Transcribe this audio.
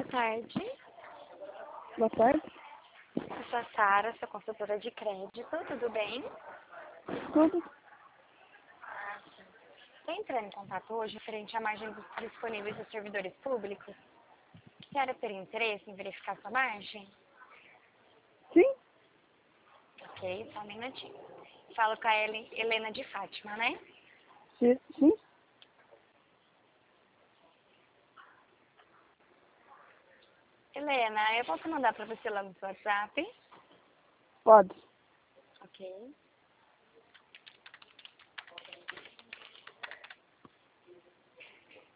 tarde. Boa tarde. Eu sou a Sara, sou consultora de crédito, tudo bem? Tudo? Estou entrando em contato hoje referente à margem disponíveis dos servidores públicos. A senhora teria interesse em verificar sua margem? Sim? Ok, só um minutinho. Falo com a Helena de Fátima, né? Sim? Helena, eu posso mandar para você lá no seu WhatsApp? Pode. Ok.